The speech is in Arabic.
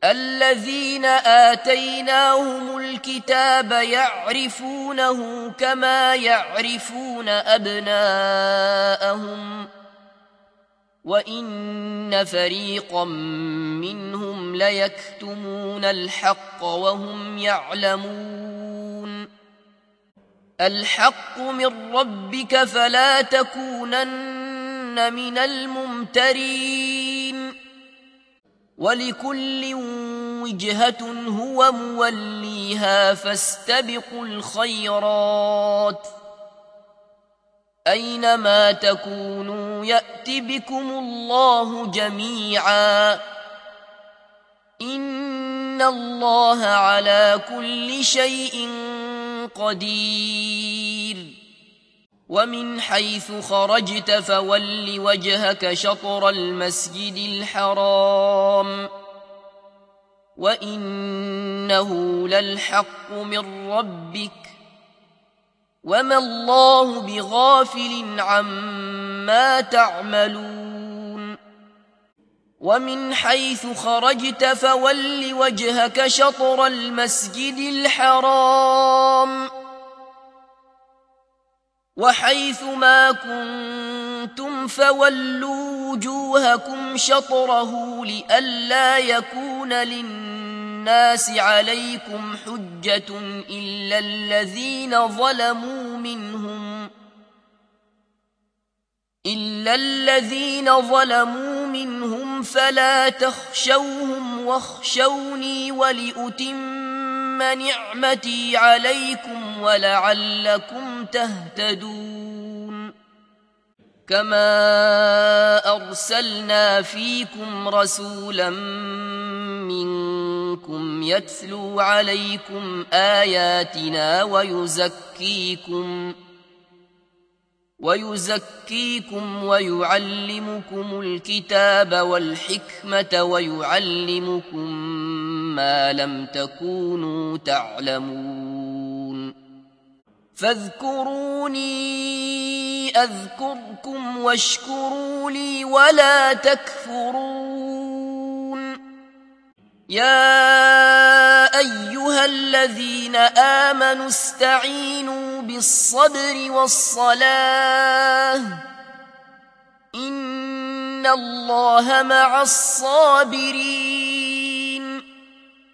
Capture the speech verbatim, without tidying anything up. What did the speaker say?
الذين آتيناهم الكتاب يعرفونه كما يعرفون أبناءهم وإن فريقا منهم ليكتمون الحق وهم يعلمون الحق من ربك فلا تكونن من الممترين ولكل وجهة هو موليها فاستبقوا الخيرات أينما تكونوا يأت بكم الله جميعا إن الله على كل شيء قدير ومن حيث خرجت فول وجهك شطر المسجد الحرام وإنه للحق من ربك وما الله بغافل عما تعملون ومن حيث خرجت فول وجهك شطر المسجد الحرام وحيث ما كنتم فولوا وجوهكم شطره لئلا يكون للناس عليكم حجة إلا الذين ظلموا منهم إلا الذين ظلموا منهم فلا تخشوهم واخشوني ولأتم نعمتي عليكم ولعلكم تهتدون كما أرسلنا فيكم رسولا منكم يتلو عليكم آياتنا ويزكيكم ويزكيكم ويعلمكم الكتاب والحكمة ويعلمكم ما لم تكونوا تعلمون فاذكروني أذكركم واشكروا لي ولا تكفرون يا أيها الذين آمنوا استعينوا بالصبر والصلاة إن الله مع الصابرين